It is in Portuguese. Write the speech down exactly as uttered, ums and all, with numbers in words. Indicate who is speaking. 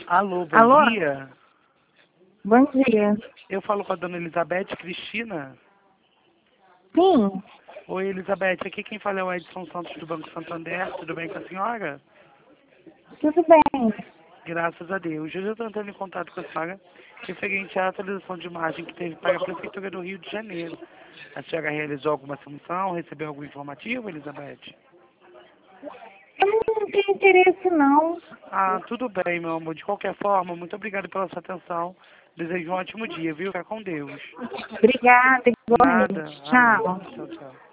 Speaker 1: Alô, bom
Speaker 2: Alô?
Speaker 1: dia.
Speaker 2: Bom dia.
Speaker 1: Eu falo com a dona Elizabeth Cristina.
Speaker 2: Sim,
Speaker 1: Oi, Elizabeth. Aqui quem fala é o Edson Santos do Banco Santander. Tudo bem com a senhora?
Speaker 2: tudo bem.
Speaker 1: Graças a Deus. Hoje eu estou entrando em contato com a senhora referente à atualização de imagem que teve para a Prefeitura do Rio de Janeiro. A senhora realizou alguma função? Recebeu algum informativo, Elizabeth?
Speaker 2: Eu não tenho interesse, não.
Speaker 1: Ah, tudo bem, meu amor. De qualquer forma, muito obrigado pela sua atenção. Desejo um ótimo dia, viu? Fica com Deus.
Speaker 2: Obrigada,
Speaker 1: Nada.
Speaker 2: igualmente.
Speaker 1: Amém.
Speaker 2: Tchau.
Speaker 1: Tchau, tchau.